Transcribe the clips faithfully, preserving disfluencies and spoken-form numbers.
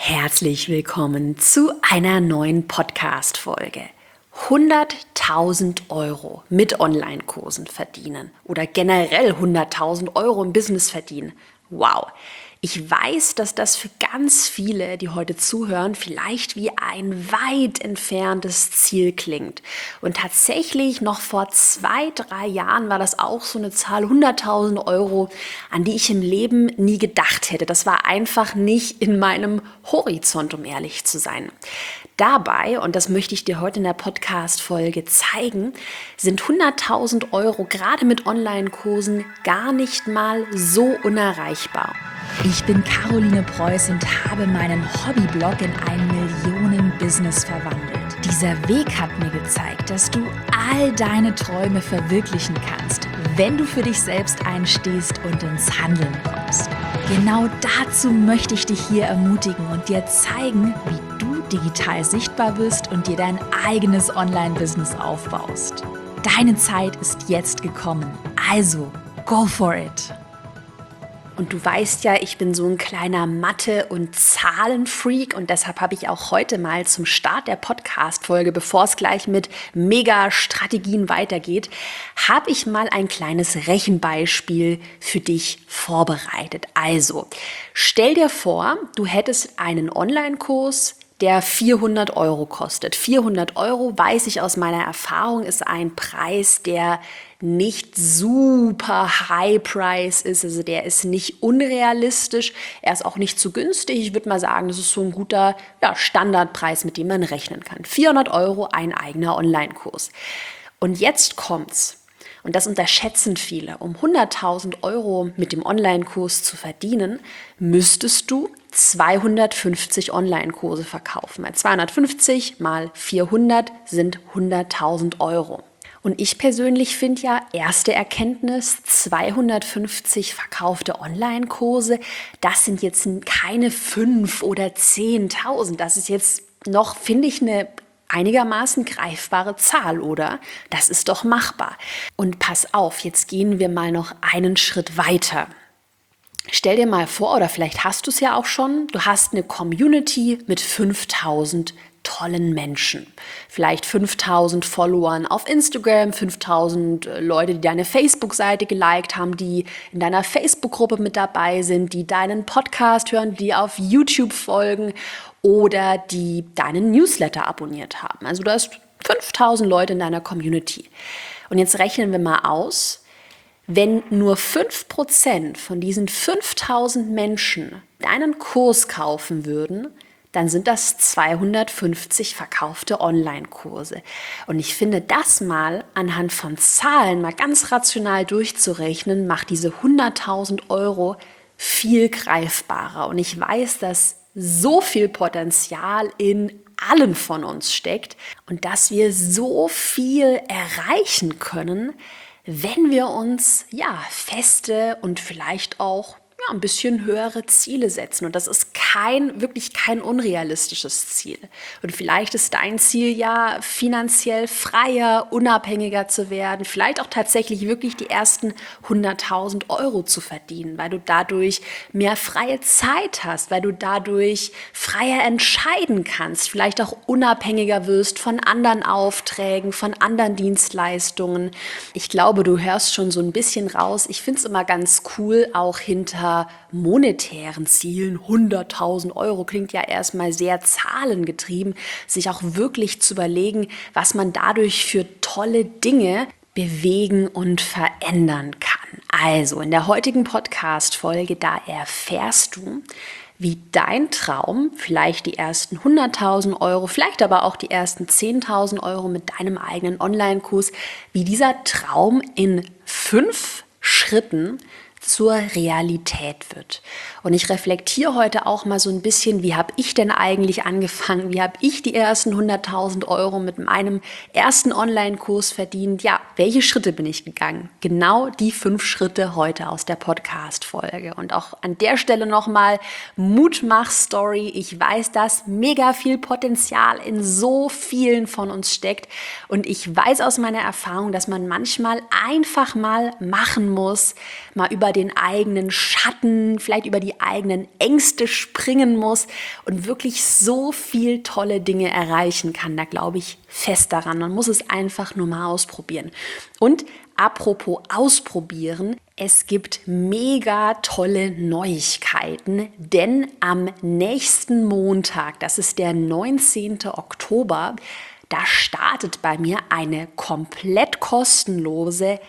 Herzlich willkommen zu einer neuen Podcast-Folge. hunderttausend Euro mit Online-Kursen verdienen oder generell hunderttausend Euro im Business verdienen. Wow! Ich weiß, dass das für ganz viele, die heute zuhören, vielleicht wie ein weit entferntes Ziel klingt. Und tatsächlich noch vor zwei, drei Jahren war das auch so eine Zahl, hunderttausend Euro, an die ich im Leben nie gedacht hätte. Das war einfach nicht in meinem Horizont, um ehrlich zu sein. Dabei, und das möchte ich dir heute in der Podcast-Folge zeigen, sind hunderttausend Euro gerade mit Online-Kursen gar nicht mal so unerreichbar. Ich bin Caroline Preuß und habe meinen Hobbyblog in ein Millionen-Business verwandelt. Dieser Weg hat mir gezeigt, dass du all deine Träume verwirklichen kannst, wenn du für dich selbst einstehst und ins Handeln kommst. Genau dazu möchte ich dich hier ermutigen und dir zeigen, wie du digital sichtbar bist und dir dein eigenes Online-Business aufbaust. Deine Zeit ist jetzt gekommen, also go for it! Und du weißt ja, ich bin so ein kleiner Mathe- und Zahlenfreak und deshalb habe ich auch heute mal zum Start der Podcast-Folge, bevor es gleich mit Mega-Strategien weitergeht, habe ich mal ein kleines Rechenbeispiel für dich vorbereitet. Also, stell dir vor, du hättest einen Online-Kurs, der vierhundert Euro kostet. vierhundert Euro, weiß ich aus meiner Erfahrung, ist ein Preis, der nicht super High Price ist. Also der ist nicht unrealistisch. Er ist auch nicht zu günstig. Ich würde mal sagen, das ist so ein guter ja, Standardpreis, mit dem man rechnen kann. vierhundert Euro, ein eigener Online-Kurs. Und jetzt kommt's. Und das unterschätzen viele. Um hunderttausend Euro mit dem Online-Kurs zu verdienen, müsstest du zweihundertfünfzig Online-Kurse verkaufen. zweihundertfünfzig mal vierhundert sind hunderttausend Euro. Und ich persönlich finde ja, erste Erkenntnis, zweihundertfünfzig verkaufte Online-Kurse, das sind jetzt keine fünf oder zehntausend. Das ist jetzt noch, finde ich, eine einigermaßen greifbare Zahl, oder? Das ist doch machbar. Und pass auf, jetzt gehen wir mal noch einen Schritt weiter. Stell dir mal vor, oder vielleicht hast du es ja auch schon, du hast eine Community mit fünftausend tollen Menschen. Vielleicht fünftausend Followern auf Instagram, fünftausend Leute, die deine Facebook-Seite geliked haben, die in deiner Facebook-Gruppe mit dabei sind, die deinen Podcast hören, die auf YouTube folgen oder die deinen Newsletter abonniert haben. Also du hast fünftausend Leute in deiner Community. Und jetzt rechnen wir mal aus, wenn nur fünf Prozent von diesen fünftausend Menschen deinen Kurs kaufen würden, dann sind das zweihundertfünfzig verkaufte Online-Kurse. Und ich finde, das mal anhand von Zahlen mal ganz rational durchzurechnen, macht diese hunderttausend Euro viel greifbarer. Und ich weiß, dass so viel Potenzial in allen von uns steckt und dass wir so viel erreichen können, wenn wir uns ja feste und vielleicht auch ja, ein bisschen höhere Ziele setzen. Und das ist kein, wirklich kein unrealistisches Ziel. Und vielleicht ist dein Ziel ja, finanziell freier, unabhängiger zu werden, vielleicht auch tatsächlich wirklich die ersten hunderttausend Euro zu verdienen, weil du dadurch mehr freie Zeit hast, weil du dadurch freier entscheiden kannst, vielleicht auch unabhängiger wirst von anderen Aufträgen, von anderen Dienstleistungen. Ich glaube, du hörst schon so ein bisschen raus. Ich finde es immer ganz cool, auch hinter monetären Zielen, hunderttausend Euro, klingt ja erstmal sehr zahlengetrieben, sich auch wirklich zu überlegen, was man dadurch für tolle Dinge bewegen und verändern kann. Also in der heutigen Podcast-Folge, da erfährst du, wie dein Traum, vielleicht die ersten hunderttausend Euro, vielleicht aber auch die ersten zehntausend Euro mit deinem eigenen Online-Kurs, wie dieser Traum in fünf Schritten zur Realität wird. Und ich reflektiere heute auch mal so ein bisschen, wie habe ich denn eigentlich angefangen? Wie habe ich die ersten hunderttausend Euro mit meinem ersten Online-Kurs verdient? Ja, welche Schritte bin ich gegangen? Genau die fünf Schritte heute aus der Podcast-Folge. Und auch an der Stelle nochmal Mutmach-Story. Ich weiß, dass mega viel Potenzial in so vielen von uns steckt. Und ich weiß aus meiner Erfahrung, dass man manchmal einfach mal machen muss, mal über den eigenen Schatten, vielleicht über die eigenen Ängste springen muss und wirklich so viel tolle Dinge erreichen kann. Da glaube ich fest daran. Man muss es einfach nur mal ausprobieren. Und apropos ausprobieren, es gibt mega tolle Neuigkeiten, denn am nächsten Montag, das ist der neunzehnten Oktober, da startet bei mir eine komplett kostenlose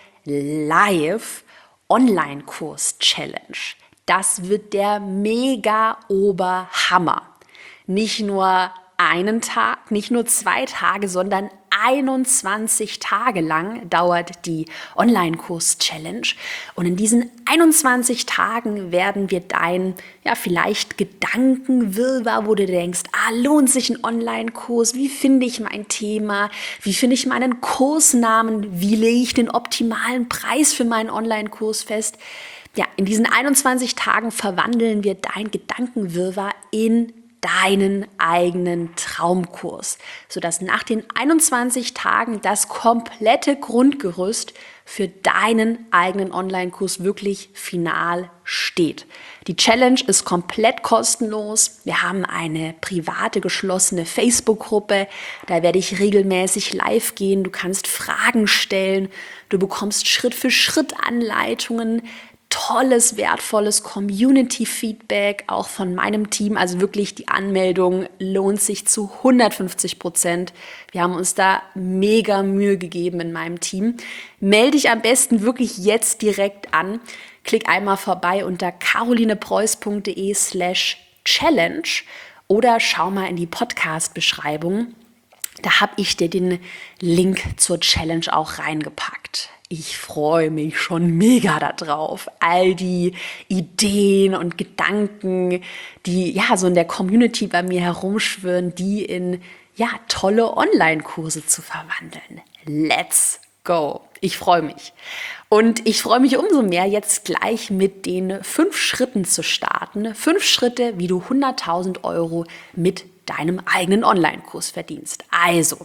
Live-Online-Kurs-Challenge. Das wird der mega Oberhammer. Nicht nur einen Tag, nicht nur zwei Tage, sondern einundzwanzig Tage lang dauert die Online-Kurs-Challenge. Und in diesen einundzwanzig Tagen werden wir dein, ja, vielleicht Gedankenwirrwarr, wo du denkst, ah, lohnt sich ein Online-Kurs? Wie finde ich mein Thema? Wie finde ich meinen Kursnamen? Wie lege ich den optimalen Preis für meinen Online-Kurs fest? Ja, in diesen einundzwanzig Tagen verwandeln wir dein Gedankenwirrwarr in deinen eigenen Traumkurs, sodass nach den einundzwanzig Tagen das komplette Grundgerüst für deinen eigenen Online-Kurs wirklich final steht. Die Challenge ist komplett kostenlos. Wir haben eine private, geschlossene Facebook-Gruppe. Da werde ich regelmäßig live gehen. Du kannst Fragen stellen. Du bekommst Schritt für Schritt Anleitungen. Tolles, wertvolles Community-Feedback, auch von meinem Team. Also wirklich, die Anmeldung lohnt sich zu hundertfünfzig Prozent. Wir haben uns da mega Mühe gegeben in meinem Team. Melde dich am besten wirklich jetzt direkt an. Klick einmal vorbei unter carolinepreuß.de slash challenge oder schau mal in die Podcast-Beschreibung. Da habe ich dir den Link zur Challenge auch reingepackt. Ich freue mich schon mega darauf. All die Ideen und Gedanken, die ja so in der Community bei mir herumschwirren, die in ja tolle Online-Kurse zu verwandeln. Let's go! Ich freue mich. Und ich freue mich umso mehr, jetzt gleich mit den fünf Schritten zu starten. Fünf Schritte, wie du hunderttausend Euro mit deinem eigenen Online-Kurs verdienst. Also,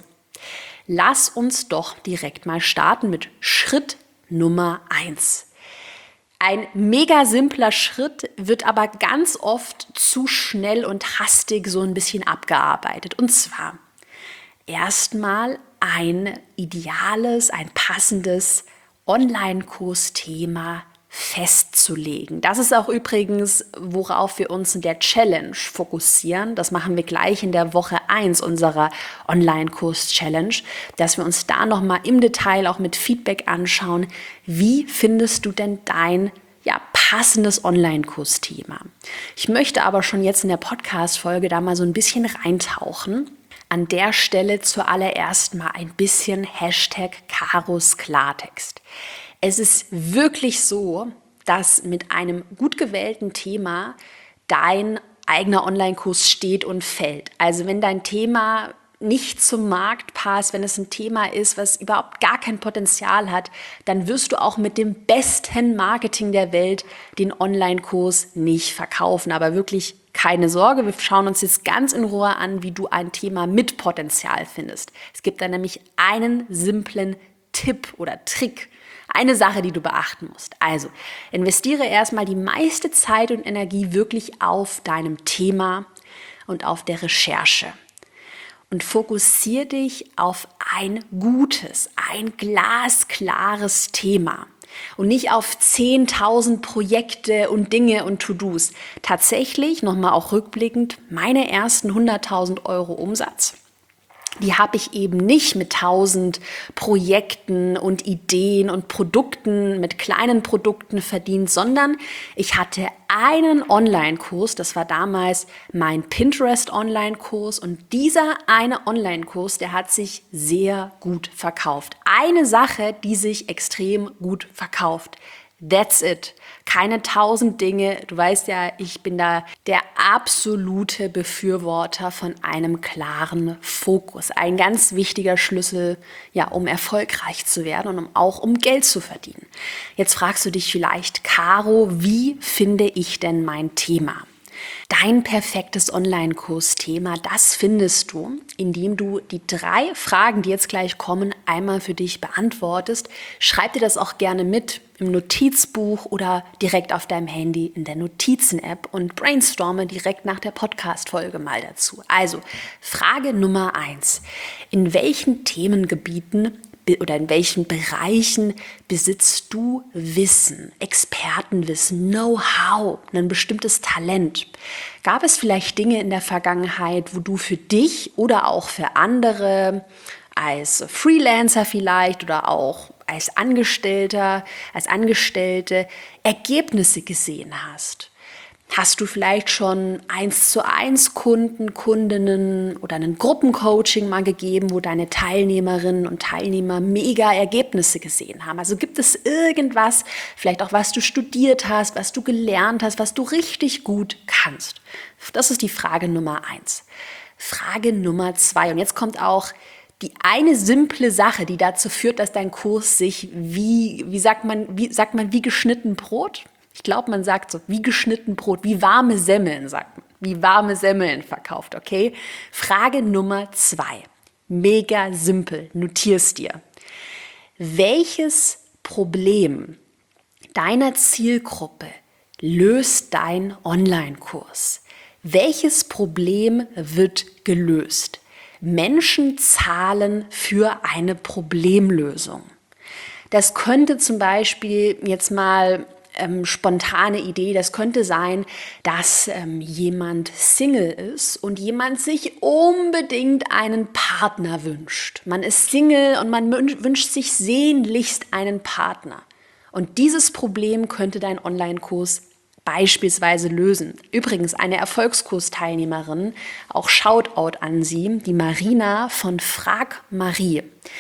lass uns doch direkt mal starten mit Schritt Nummer eins. Ein mega simpler Schritt wird aber ganz oft zu schnell und hastig so ein bisschen abgearbeitet. Und zwar erstmal ein ideales, ein passendes Online-Kursthema festzulegen. Das ist auch übrigens, worauf wir uns in der Challenge fokussieren. Das machen wir gleich in der Woche eins unserer Online-Kurs-Challenge, dass wir uns da nochmal im Detail auch mit Feedback anschauen, wie findest du denn dein ja, passendes Online-Kurs-Thema. Ich möchte aber schon jetzt in der Podcast-Folge da mal so ein bisschen reintauchen. An der Stelle zuallererst mal ein bisschen Hashtag Karos Klartext. Es ist wirklich so, dass mit einem gut gewählten Thema dein eigener Online-Kurs steht und fällt. Also wenn dein Thema nicht zum Markt passt, wenn es ein Thema ist, was überhaupt gar kein Potenzial hat, dann wirst du auch mit dem besten Marketing der Welt den Online-Kurs nicht verkaufen. Aber wirklich keine Sorge, wir schauen uns jetzt ganz in Ruhe an, wie du ein Thema mit Potenzial findest. Es gibt da nämlich einen simplen Tipp oder Trick. Eine Sache, die du beachten musst. Also, investiere erstmal die meiste Zeit und Energie wirklich auf deinem Thema und auf der Recherche. Und fokussiere dich auf ein gutes, ein glasklares Thema. Und nicht auf zehntausend Projekte und Dinge und To-Dos. Tatsächlich, nochmal auch rückblickend, meine ersten hunderttausend Euro Umsatz, die habe ich eben nicht mit tausend Projekten und Ideen und Produkten, mit kleinen Produkten verdient, sondern ich hatte einen Online-Kurs, das war damals mein Pinterest-Online-Kurs und dieser eine Online-Kurs, der hat sich sehr gut verkauft. Eine Sache, die sich extrem gut verkauft. That's it. Keine tausend Dinge. Du weißt ja, ich bin da der absolute Befürworter von einem klaren Fokus. Ein ganz wichtiger Schlüssel, ja, um erfolgreich zu werden und um, auch um Geld zu verdienen. Jetzt fragst du dich vielleicht, Caro, wie finde ich denn mein Thema? Dein perfektes Online-Kursthema, das findest du, indem du die drei Fragen, die jetzt gleich kommen, einmal für dich beantwortest. Schreib dir das auch gerne mit im Notizbuch oder direkt auf deinem Handy in der Notizen-App und brainstorme direkt nach der Podcast-Folge mal dazu. Also, Frage Nummer eins. In welchen Themengebieten oder in welchen Bereichen besitzt du Wissen, Expertenwissen, Know-how, ein bestimmtes Talent? Gab es vielleicht Dinge in der Vergangenheit, wo du für dich oder auch für andere als Freelancer vielleicht oder auch als Angestellter, als Angestellte Ergebnisse gesehen hast? Hast du vielleicht schon eins zu eins Kunden, Kundinnen oder ein Gruppencoaching mal gegeben, wo deine Teilnehmerinnen und Teilnehmer mega Ergebnisse gesehen haben? Also gibt es irgendwas, vielleicht auch was du studiert hast, was du gelernt hast, was du richtig gut kannst? Das ist die Frage Nummer eins. Frage Nummer zwei. Und jetzt kommt auch die eine simple Sache, die dazu führt, dass dein Kurs sich wie, wie sagt man, wie sagt man, wie geschnitten Brot? Ich glaube, man sagt so, wie geschnitten Brot, wie warme Semmeln, sagt man. Wie warme Semmeln verkauft, okay? Frage Nummer zwei. Mega simpel, notier's dir. Welches Problem deiner Zielgruppe löst dein Online-Kurs? Welches Problem wird gelöst? Menschen zahlen für eine Problemlösung. Das könnte zum Beispiel jetzt mal Ähm, spontane Idee, das könnte sein, dass ähm, jemand Single ist und jemand sich unbedingt einen Partner wünscht. Man ist Single und man wünscht sich sehnlichst einen Partner. Und dieses Problem könnte dein Online-Kurs beispielsweise lösen. Übrigens eine Erfolgskursteilnehmerin, auch Shoutout an sie, die Marina von Frag Marie.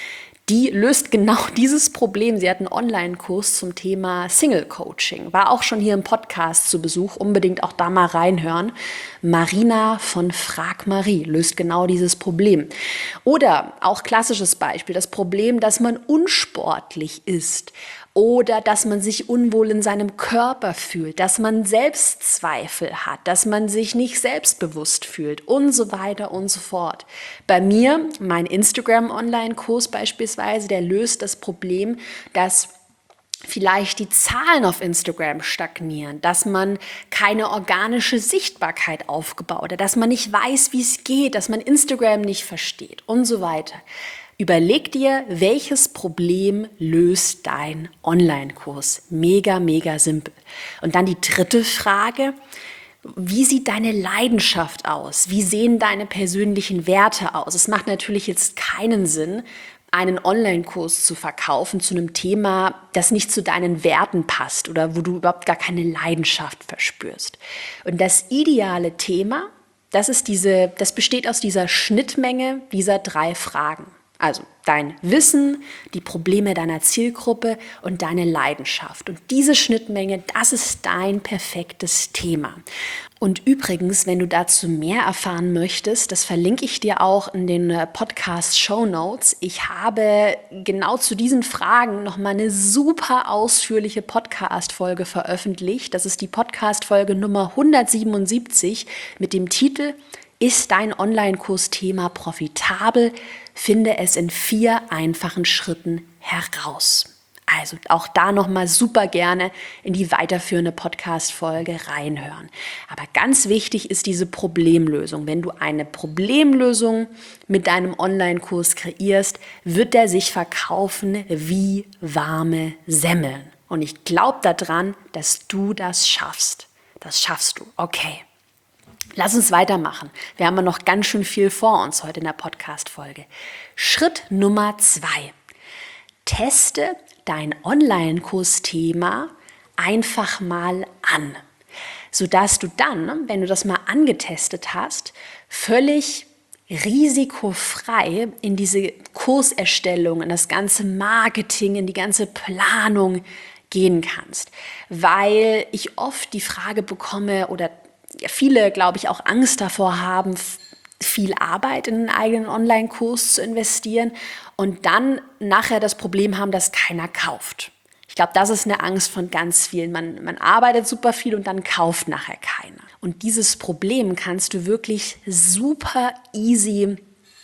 Die löst genau dieses Problem. Sie hat einen Online-Kurs zum Thema Single-Coaching. War auch schon hier im Podcast zu Besuch. Unbedingt auch da mal reinhören. Marina von Frag Marie löst genau dieses Problem. Oder auch klassisches Beispiel, das Problem, dass man unsportlich ist. Oder dass man sich unwohl in seinem Körper fühlt, dass man Selbstzweifel hat, dass man sich nicht selbstbewusst fühlt und so weiter und so fort. Bei mir, mein Instagram-Online-Kurs beispielsweise, der löst das Problem, dass vielleicht die Zahlen auf Instagram stagnieren, dass man keine organische Sichtbarkeit aufgebaut hat, dass man nicht weiß, wie es geht, dass man Instagram nicht versteht und so weiter. Überleg dir, welches Problem löst dein Online-Kurs? Mega, mega simpel. Und dann die dritte Frage, wie sieht deine Leidenschaft aus? Wie sehen deine persönlichen Werte aus? Es macht natürlich jetzt keinen Sinn, einen Online-Kurs zu verkaufen zu einem Thema, das nicht zu deinen Werten passt oder wo du überhaupt gar keine Leidenschaft verspürst. Und das ideale Thema, das ist diese, das besteht aus dieser Schnittmenge dieser drei Fragen. Also dein Wissen, die Probleme deiner Zielgruppe und deine Leidenschaft. Und diese Schnittmenge, das ist dein perfektes Thema. Und übrigens, wenn du dazu mehr erfahren möchtest, das verlinke ich dir auch in den Podcast-Shownotes. Ich habe genau zu diesen Fragen nochmal eine super ausführliche Podcast-Folge veröffentlicht. Das ist die Podcast-Folge Nummer hundertsiebenundsiebzig mit dem Titel Ist dein Online-Kurs-Thema profitabel? Finde es in vier einfachen Schritten heraus. Also auch da nochmal super gerne in die weiterführende Podcast-Folge reinhören. Aber ganz wichtig ist diese Problemlösung. Wenn du eine Problemlösung mit deinem Online-Kurs kreierst, wird der sich verkaufen wie warme Semmeln. Und ich glaube daran, dass du das schaffst. Das schaffst du. Okay. Lass uns weitermachen. Wir haben ja noch ganz schön viel vor uns heute in der Podcast-Folge. Schritt Nummer zwei. Teste dein Online-Kursthema einfach mal an, sodass du dann, wenn du das mal angetestet hast, völlig risikofrei in diese Kurserstellung, in das ganze Marketing, in die ganze Planung gehen kannst. Weil ich oft die Frage bekomme oder viele, glaube ich, auch Angst davor haben, viel Arbeit in einen eigenen Online-Kurs zu investieren und dann nachher das Problem haben, dass keiner kauft. Ich glaube, das ist eine Angst von ganz vielen. Man, man arbeitet super viel und dann kauft nachher keiner. Und dieses Problem kannst du wirklich super easy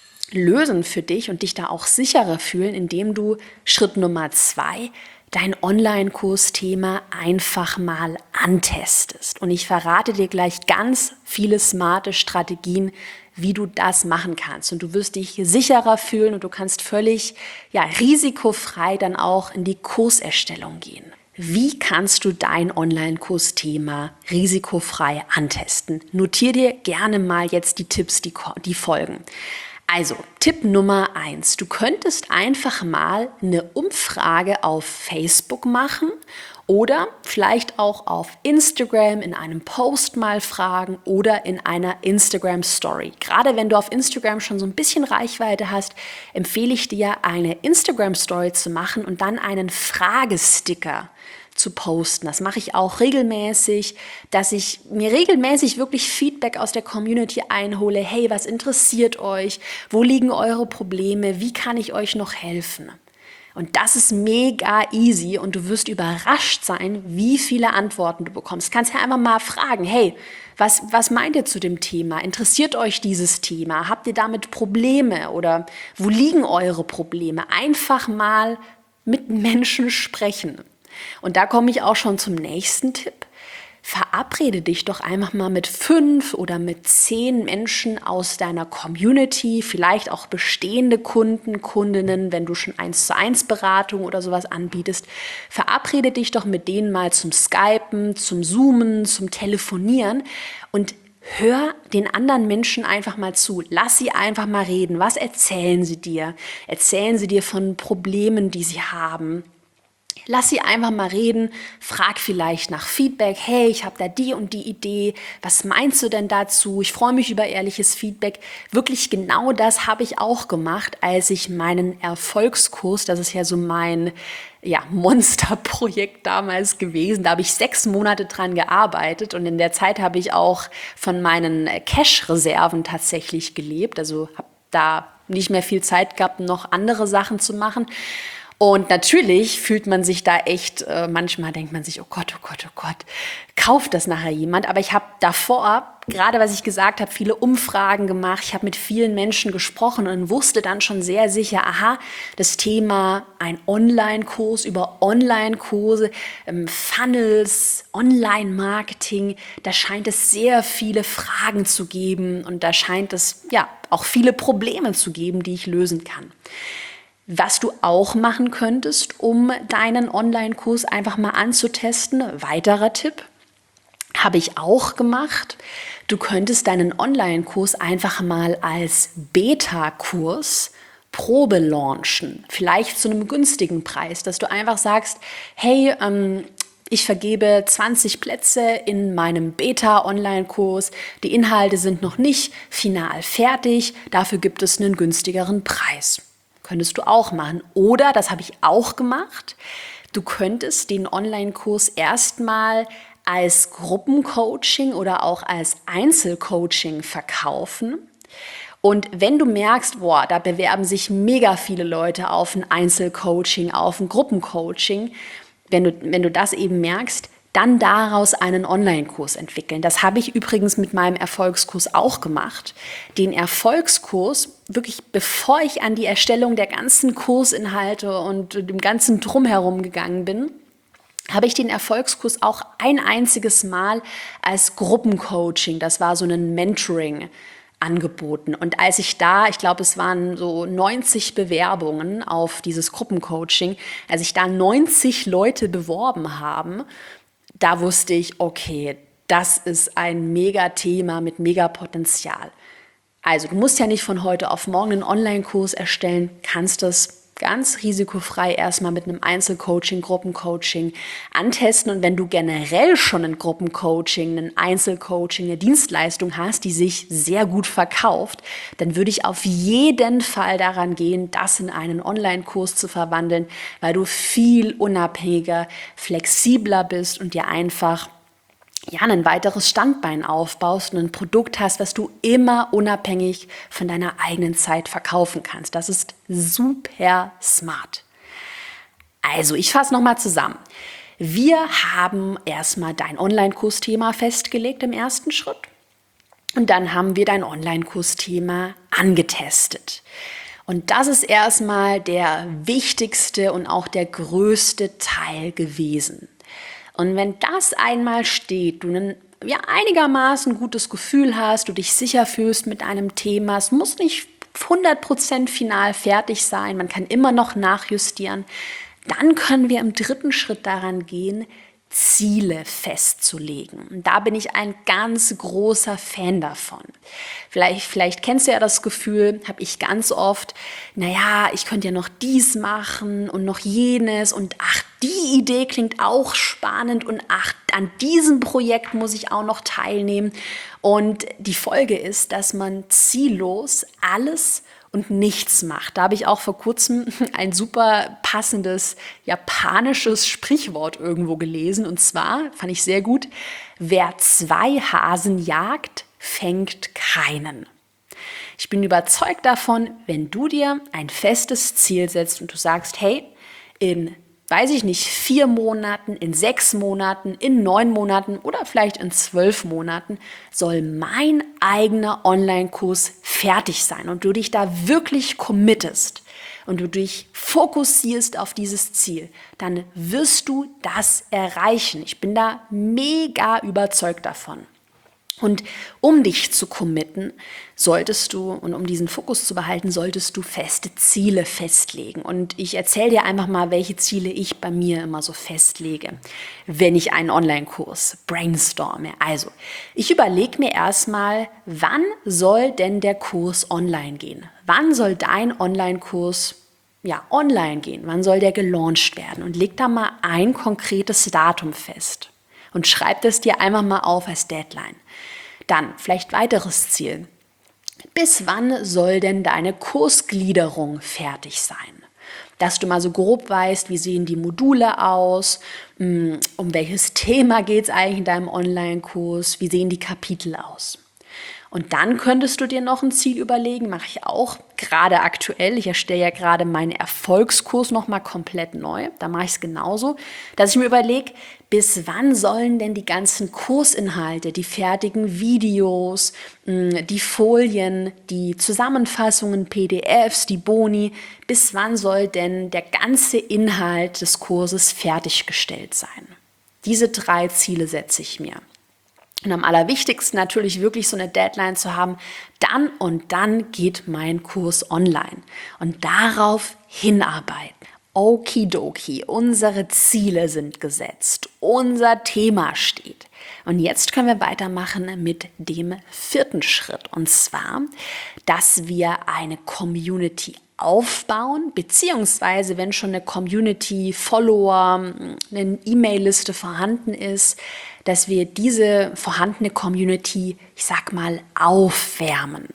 lösen für dich und dich da auch sicherer fühlen, indem du Schritt Nummer zwei dein Online-Kursthema einfach mal antestest. Und ich verrate dir gleich ganz viele smarte Strategien, wie du das machen kannst. Und du wirst dich sicherer fühlen und du kannst völlig ja, risikofrei dann auch in die Kurserstellung gehen. Wie kannst du dein Online-Kursthema risikofrei antesten? Notier dir gerne mal jetzt die Tipps, die, die folgen. Also, Tipp Nummer eins. Du könntest einfach mal eine Umfrage auf Facebook machen oder vielleicht auch auf Instagram in einem Post mal fragen oder in einer Instagram-Story. Gerade wenn du auf Instagram schon so ein bisschen Reichweite hast, empfehle ich dir, eine Instagram-Story zu machen und dann einen Fragesticker zu posten. Das mache ich auch regelmäßig, dass ich mir regelmäßig wirklich Feedback aus der Community einhole. Hey, was interessiert euch? Wo liegen eure Probleme? Wie kann ich euch noch helfen? Und das ist mega easy und du wirst überrascht sein, wie viele Antworten du bekommst. Du kannst ja einfach mal fragen, hey, was, was meint ihr zu dem Thema? Interessiert euch dieses Thema? Habt ihr damit Probleme oder wo liegen eure Probleme? Einfach mal mit Menschen sprechen. Und da komme ich auch schon zum nächsten Tipp. Verabrede dich doch einfach mal mit fünf oder mit zehn Menschen aus deiner Community, vielleicht auch bestehende Kunden, Kundinnen, wenn du schon eins zu eins Beratung oder sowas anbietest. Verabrede dich doch mit denen mal zum Skypen, zum Zoomen, zum Telefonieren und hör den anderen Menschen einfach mal zu. Lass sie einfach mal reden. Was erzählen sie dir? Erzählen sie dir von Problemen, die sie haben? Lass sie einfach mal reden, frag vielleicht nach Feedback. Hey, ich habe da die und die Idee. Was meinst du denn dazu? Ich freue mich über ehrliches Feedback. Wirklich genau das habe ich auch gemacht, als ich meinen Erfolgskurs, das ist ja so mein ja, Monsterprojekt damals gewesen. Da habe ich sechs Monate dran gearbeitet und in der Zeit habe ich auch von meinen Cash-Reserven tatsächlich gelebt. Also habe da nicht mehr viel Zeit gehabt, noch andere Sachen zu machen. Und natürlich fühlt man sich da echt, äh, manchmal denkt man sich, oh Gott, oh Gott, oh Gott, kauft das nachher jemand? Aber ich habe davor, gerade was ich gesagt habe, viele Umfragen gemacht, ich habe mit vielen Menschen gesprochen und wusste dann schon sehr sicher, aha, das Thema ein Online-Kurs über Online-Kurse, ähm, Funnels, Online-Marketing, da scheint es sehr viele Fragen zu geben und da scheint es ja auch viele Probleme zu geben, die ich lösen kann. Was du auch machen könntest, um deinen Online-Kurs einfach mal anzutesten, weiterer Tipp, habe ich auch gemacht. Du könntest deinen Online-Kurs einfach mal als Beta-Kurs Probe launchen, vielleicht zu einem günstigen Preis, dass du einfach sagst, hey, ähm, ich vergebe zwanzig Plätze in meinem Beta-Online-Kurs. Die Inhalte sind noch nicht final fertig, dafür gibt es einen günstigeren Preis. Könntest du auch machen. Oder, das habe ich auch gemacht, du könntest den Online-Kurs erstmal als Gruppencoaching oder auch als Einzelcoaching verkaufen. Und wenn du merkst, boah, da bewerben sich mega viele Leute auf ein Einzelcoaching, auf ein Gruppencoaching, wenn du, wenn du das eben merkst, dann daraus einen Online-Kurs entwickeln. Das habe ich übrigens mit meinem Erfolgskurs auch gemacht. Den Erfolgskurs, wirklich bevor ich an die Erstellung der ganzen Kursinhalte und dem ganzen Drumherum gegangen bin, habe ich den Erfolgskurs auch ein einziges Mal als Gruppencoaching, das war so ein Mentoring, angeboten. Und als ich da, ich glaube, es waren so neunzig Bewerbungen auf dieses Gruppencoaching, als ich da neunzig Leute beworben haben, da wusste ich, okay, das ist ein Mega-Thema mit Mega-Potenzial. Also du musst ja nicht von heute auf morgen einen Online-Kurs erstellen, kannst das ganz risikofrei erstmal mit einem Einzelcoaching, Gruppencoaching antesten. Und wenn du generell schon ein Gruppencoaching, ein Einzelcoaching, eine Dienstleistung hast, die sich sehr gut verkauft, dann würde ich auf jeden Fall daran gehen, das in einen Online-Kurs zu verwandeln, weil du viel unabhängiger, flexibler bist und dir einfach ja, ein weiteres Standbein aufbaust und ein Produkt hast, was du immer unabhängig von deiner eigenen Zeit verkaufen kannst. Das ist super smart. Also, ich fasse nochmal zusammen. Wir haben erstmal dein Online-Kursthema festgelegt im ersten Schritt und dann haben wir dein Online-Kursthema angetestet. Und das ist erstmal der wichtigste und auch der größte Teil gewesen. Und wenn das einmal steht, du ein ja, einigermaßen gutes Gefühl hast, du dich sicher fühlst mit einem Thema, es muss nicht hundert Prozent final fertig sein, man kann immer noch nachjustieren, dann können wir im dritten Schritt daran gehen, Ziele festzulegen. Und da bin ich ein ganz großer Fan davon. Vielleicht, vielleicht kennst du ja das Gefühl, habe ich ganz oft, naja, ich könnte ja noch dies machen und noch jenes und ach, die Idee klingt auch spannend und ach, an diesem Projekt muss ich auch noch teilnehmen. Und die Folge ist, dass man ziellos alles und nichts macht. Da habe ich auch vor kurzem ein super passendes japanisches Sprichwort irgendwo gelesen. Und zwar, fand ich sehr gut, wer zwei Hasen jagt, fängt keinen. Ich bin überzeugt davon, wenn du dir ein festes Ziel setzt und du sagst, hey, in weiß ich nicht, vier Monaten, in sechs Monaten, in neun Monaten oder vielleicht in zwölf Monaten soll mein eigener Online-Kurs fertig sein und du dich da wirklich committest und du dich fokussierst auf dieses Ziel, dann wirst du das erreichen. Ich bin da mega überzeugt davon. Und um dich zu committen, solltest du, und um diesen Fokus zu behalten, solltest du feste Ziele festlegen. Und ich erzähle dir einfach mal, welche Ziele ich bei mir immer so festlege, wenn ich einen Online-Kurs brainstorme. Also, ich überlege mir erstmal, wann soll denn der Kurs online gehen? Wann soll dein Online-Kurs ja, online gehen? Wann soll der gelauncht werden? Und leg da mal ein konkretes Datum fest. Und schreib das dir einfach mal auf als Deadline. Dann vielleicht weiteres Ziel. Bis wann soll denn deine Kursgliederung fertig sein? Dass du mal so grob weißt, wie sehen die Module aus, um welches Thema geht es eigentlich in deinem Online-Kurs, wie sehen die Kapitel aus? Und dann könntest du dir noch ein Ziel überlegen, mache ich auch gerade aktuell. Ich erstelle ja gerade meinen Erfolgskurs nochmal komplett neu. Da mache ich es genauso, dass ich mir überlege, bis wann sollen denn die ganzen Kursinhalte, die fertigen Videos, die Folien, die Zusammenfassungen, P D Fs, die Boni, bis wann soll denn der ganze Inhalt des Kurses fertiggestellt sein? Diese drei Ziele setze ich mir. Und am allerwichtigsten natürlich wirklich so eine Deadline zu haben, dann und dann geht mein Kurs online und darauf hinarbeiten. Okidoki, unsere Ziele sind gesetzt, unser Thema steht. Und jetzt können wir weitermachen mit dem vierten Schritt und zwar, dass wir eine Community aufbauen, beziehungsweise wenn schon eine Community, Follower, eine E-Mail-Liste vorhanden ist, dass wir diese vorhandene Community, ich sag mal, aufwärmen.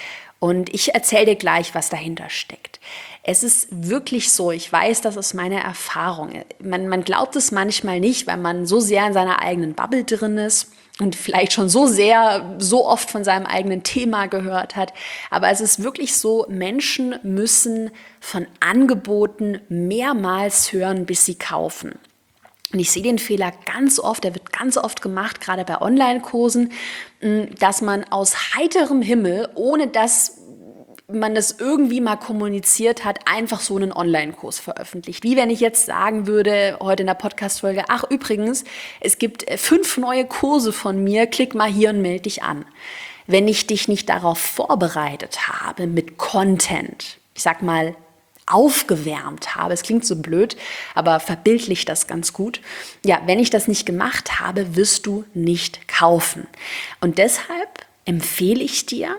Und ich erzähle dir gleich, was dahinter steckt. Es ist wirklich so, ich weiß, das ist meine Erfahrung. Man, man glaubt es manchmal nicht, weil man so sehr in seiner eigenen Bubble drin ist und vielleicht schon so sehr, so oft von seinem eigenen Thema gehört hat. Aber es ist wirklich so, Menschen müssen von Angeboten mehrmals hören, bis sie kaufen. Und ich sehe den Fehler ganz oft, der wird ganz oft gemacht, gerade bei Online-Kursen, dass man aus heiterem Himmel, ohne dass man das irgendwie mal kommuniziert hat, einfach so einen Online-Kurs veröffentlicht. Wie wenn ich jetzt sagen würde, heute in der Podcast-Folge, ach übrigens, es gibt fünf neue Kurse von mir, klick mal hier und melde dich an. Wenn ich dich nicht darauf vorbereitet habe mit Content, ich sag mal, aufgewärmt habe. Es klingt so blöd, aber verbildlicht das ganz gut. Ja, wenn ich das nicht gemacht habe, wirst du nicht kaufen. Und deshalb empfehle ich dir,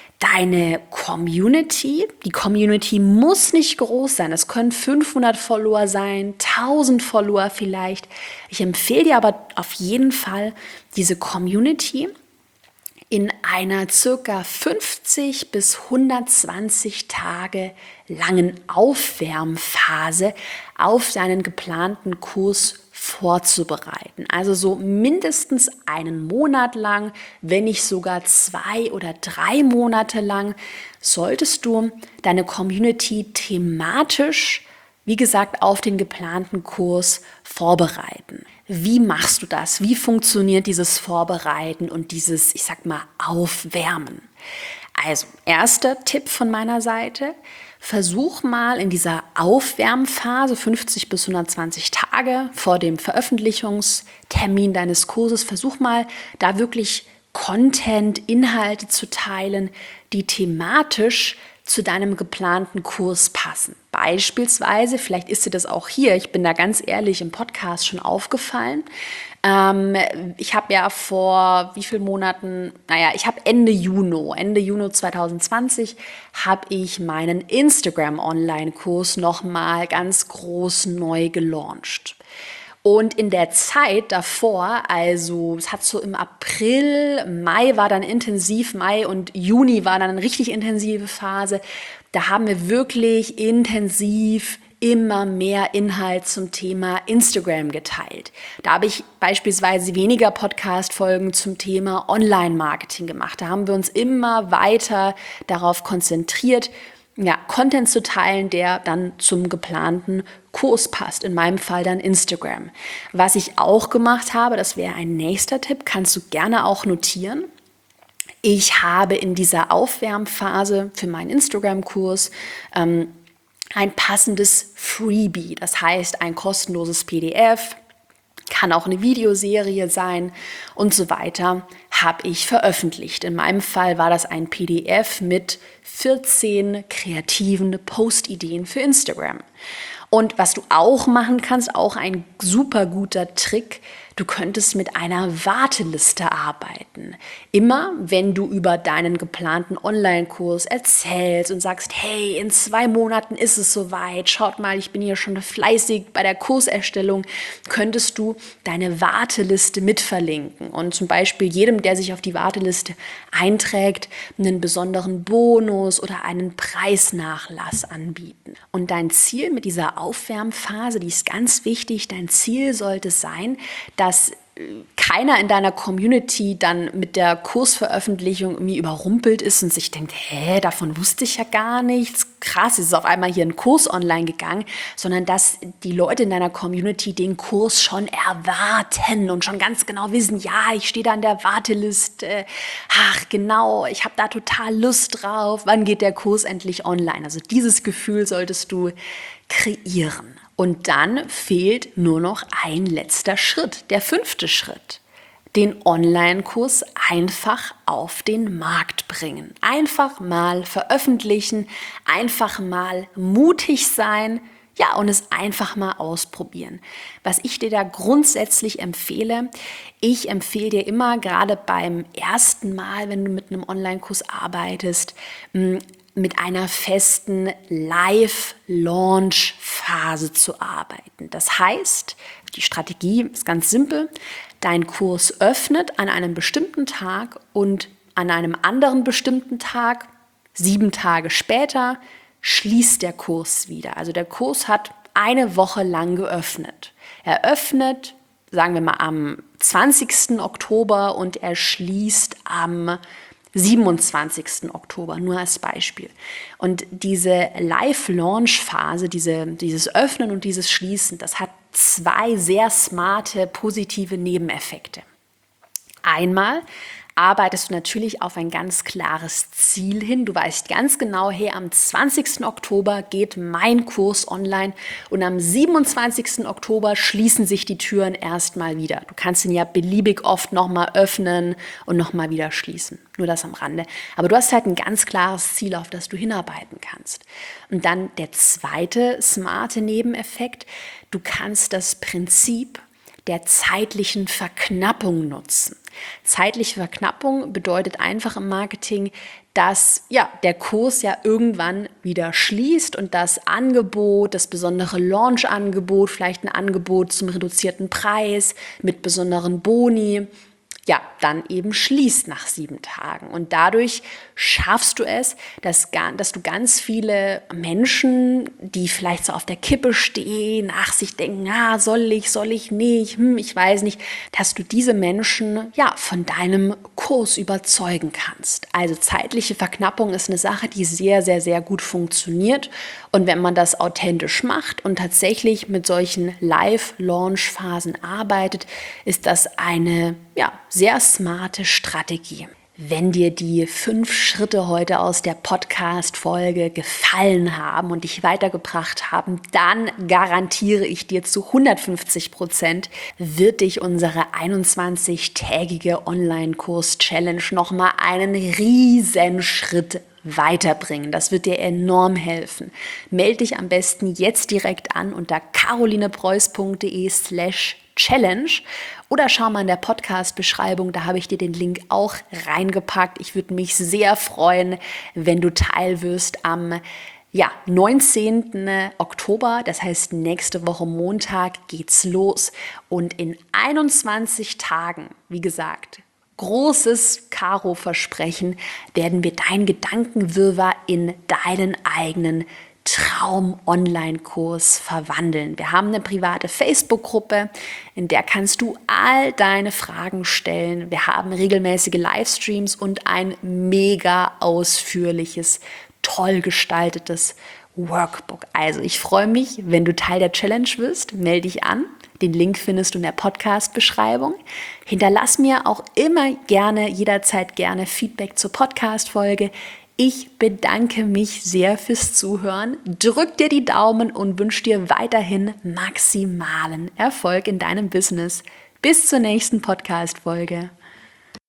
deine Community, die Community muss nicht groß sein, es können fünfhundert Follower sein, tausend Follower vielleicht. Ich empfehle dir aber auf jeden Fall, diese Community in einer circa fünfzig bis hundertzwanzig Tage langen Aufwärmphase auf deinen geplanten Kurs vorzubereiten. Also so mindestens einen Monat lang, wenn nicht sogar zwei oder drei Monate lang, solltest du deine Community thematisch wie gesagt, auf den geplanten Kurs vorbereiten. Wie machst du das? Wie funktioniert dieses Vorbereiten und dieses, ich sag mal, Aufwärmen? Also, erster Tipp von meiner Seite: Versuch mal in dieser Aufwärmphase, fünfzig bis hundertzwanzig Tage vor dem Veröffentlichungstermin deines Kurses, versuch mal da wirklich Content, Inhalte zu teilen, die thematisch zu deinem geplanten Kurs passen. Beispielsweise, vielleicht ist dir das auch hier, ich bin da ganz ehrlich, im Podcast schon aufgefallen. Ähm, ich habe ja vor wie vielen Monaten, naja, ich habe Ende Juni, Ende Juni zwanzig zwanzig, habe ich meinen Instagram-Online-Kurs nochmal ganz groß neu gelauncht. Und in der Zeit davor, also es hat so im April, Mai war dann intensiv, Mai und Juni war dann eine richtig intensive Phase. Da haben wir wirklich intensiv immer mehr Inhalt zum Thema Instagram geteilt. Da habe ich beispielsweise weniger Podcast-Folgen zum Thema Online-Marketing gemacht. Da haben wir uns immer weiter darauf konzentriert, ja, Content zu teilen, der dann zum geplanten Kurs passt. In meinem Fall dann Instagram. Was ich auch gemacht habe, das wäre ein nächster Tipp, kannst du gerne auch notieren. Ich habe in dieser Aufwärmphase für meinen Instagram-Kurs ähm, ein passendes Freebie, das heißt ein kostenloses P D F, kann auch eine Videoserie sein und so weiter, habe ich veröffentlicht. In meinem Fall war das ein P D F mit vierzehn kreativen Post-Ideen für Instagram. Und was du auch machen kannst, auch ein super guter Trick, du könntest mit einer Warteliste arbeiten. Immer wenn du über deinen geplanten Online-Kurs erzählst und sagst, hey, in zwei Monaten ist es soweit, schaut mal, ich bin hier schon fleißig bei der Kurserstellung, könntest du deine Warteliste mitverlinken und zum Beispiel jedem, der sich auf die Warteliste einträgt, einen besonderen Bonus oder einen Preisnachlass anbieten. Und dein Ziel mit dieser Aufwärmphase, die ist ganz wichtig, dein Ziel sollte sein, dass keiner in deiner Community dann mit der Kursveröffentlichung irgendwie überrumpelt ist und sich denkt, hä, davon wusste ich ja gar nichts, krass, ist auf einmal hier ein Kurs online gegangen, sondern dass die Leute in deiner Community den Kurs schon erwarten und schon ganz genau wissen, ja, ich stehe da an der Warteliste, ach genau, ich habe da total Lust drauf, wann geht der Kurs endlich online? Also dieses Gefühl solltest du kreieren. Und dann fehlt nur noch ein letzter Schritt, der fünfte Schritt. Den Online-Kurs einfach auf den Markt bringen. Einfach mal veröffentlichen, einfach mal mutig sein, ja, und es einfach mal ausprobieren. Was ich dir da grundsätzlich empfehle, ich empfehle dir immer, gerade beim ersten Mal, wenn du mit einem Online-Kurs arbeitest, mit einer festen Live-Launch-Phase zu arbeiten. Das heißt, die Strategie ist ganz simpel. Dein Kurs öffnet an einem bestimmten Tag und an einem anderen bestimmten Tag, sieben Tage später, schließt der Kurs wieder. Also der Kurs hat eine Woche lang geöffnet. Er öffnet, sagen wir mal, am zwanzigsten Oktober und er schließt am siebenundzwanzigsten Oktober, nur als Beispiel. Und diese Live-Launch-Phase, diese, dieses Öffnen und dieses Schließen, das hat zwei sehr smarte, positive Nebeneffekte. Einmal arbeitest du natürlich auf ein ganz klares Ziel hin. Du weißt ganz genau, hey, am zwanzigsten Oktober geht mein Kurs online und am siebenundzwanzigsten Oktober schließen sich die Türen erstmal wieder. Du kannst ihn ja beliebig oft nochmal öffnen und nochmal wieder schließen. Nur das am Rande. Aber du hast halt ein ganz klares Ziel, auf das du hinarbeiten kannst. Und dann der zweite smarte Nebeneffekt. Du kannst das Prinzip der zeitlichen Verknappung nutzen. Zeitliche Verknappung bedeutet einfach im Marketing, dass ja, der Kurs ja irgendwann wieder schließt und das Angebot, das besondere Launch-Angebot, vielleicht ein Angebot zum reduzierten Preis mit besonderen Boni, ja, dann eben schließt nach sieben Tagen. Und dadurch schaffst du es, dass, dass du ganz viele Menschen, die vielleicht so auf der Kippe stehen, nach sich denken, ah, soll ich, soll ich nicht, hm, ich weiß nicht, dass du diese Menschen ja von deinem Kurs überzeugen kannst. Also zeitliche Verknappung ist eine Sache, die sehr, sehr, sehr gut funktioniert. Und wenn man das authentisch macht und tatsächlich mit solchen Live-Launch-Phasen arbeitet, ist das eine ja, sehr smarte Strategie. Wenn dir die fünf Schritte heute aus der Podcast-Folge gefallen haben und dich weitergebracht haben, dann garantiere ich dir zu hundertfünfzig Prozent wird dich unsere einundzwanzig-tägige Online-Kurs-Challenge nochmal einen riesen Schritt weiterbringen. Das wird dir enorm helfen. Melde dich am besten jetzt direkt an unter carolinepreuß.de slash Challenge oder schau mal in der Podcast-Beschreibung, da habe ich dir den Link auch reingepackt. Ich würde mich sehr freuen, wenn du Teil wirst am ja, neunzehnten Oktober, das heißt nächste Woche Montag geht's los und in einundzwanzig Tagen, wie gesagt, großes Caro-Versprechen, werden wir dein Gedankenwirrwarr in deinen eigenen Traum-Online-Kurs verwandeln. Wir haben eine private Facebook-Gruppe, in der kannst du all deine Fragen stellen. Wir haben regelmäßige Livestreams und ein mega ausführliches, toll gestaltetes Workbook. Also ich freue mich, wenn du Teil der Challenge wirst. Melde dich an. Den Link findest du in der Podcast-Beschreibung. Hinterlass mir auch immer gerne, jederzeit gerne Feedback zur Podcast-Folge. Ich bedanke mich sehr fürs Zuhören, drück dir die Daumen und wünsche dir weiterhin maximalen Erfolg in deinem Business. Bis zur nächsten Podcast-Folge.